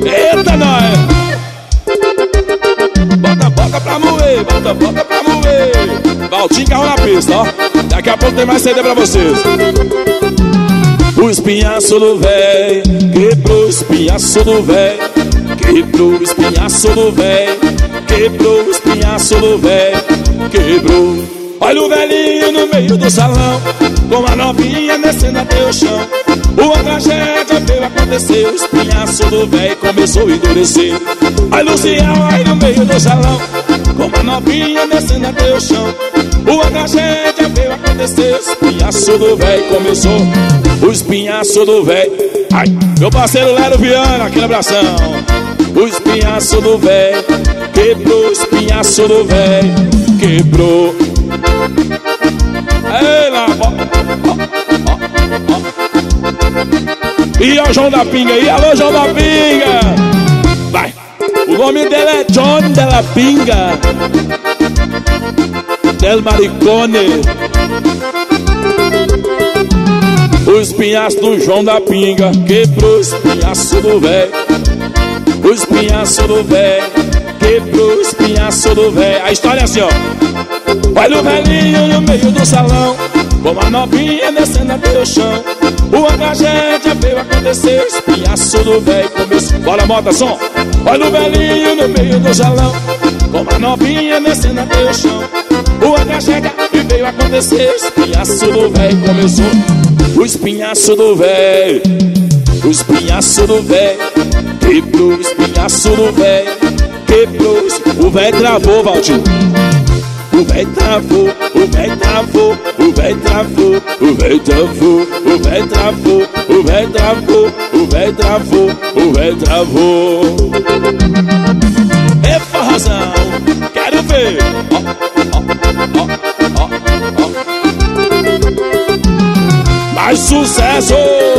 Eita, nós! Bota pra moer, bota pra moer. Valtinho carro na pista, ó. Daqui a pouco tem mais CD pra vocês. O espinhaço do véi quebrou o espinhaço do véi. Quebrou o espinhaço do véi. Quebrou o espinhaço do véi. Quebrou. Olha o velhinho no meio do salão, com a novinha descendo até o chão. Uma tragédia veio acontecer, o espinhaço do véi começou a endurecer. Olha o Luciano aí no meio do salão, com a novinha descendo até o chão. Uma tragédia veio acontecer, o espinhaço do véi começou. O espinhaço do véi. Ai, meu parceiro Lero Viana, aquele abração. O espinhaço do véi quebrou, o espinhaço do véi quebrou. Ei, lá, E o João da Pinga aí, alô João da Pinga. Vai, o nome dela é John Della Pinga Del Maricone. O espinhaço do João da Pinga quebrou o espinhaço do véi. O espinhaço do véi quebrou o espinhaço do véi. A história é assim, ó. Olha o velhinho no meio do salão, com a novinha descendo até o chão. Uma tragédia veio acontecer, o espinhaço do véi começou. Bora, bota som. Olha o velhinho no meio do salão, com a novinha descendo até o chão. Uma tragédia veio acontecer, o espinhaço do véi começou. O espinhaço do véi, o espinhaço do véi quebrou, o espinhaço do véi quebrou. O véi travou, Valtinho. O véi travou, o véi travou, o véi travou, o véi travou, o véi travou, o véi travou, o véi travou, o véi travou. É forrozão, quero ver. Mais sucesso.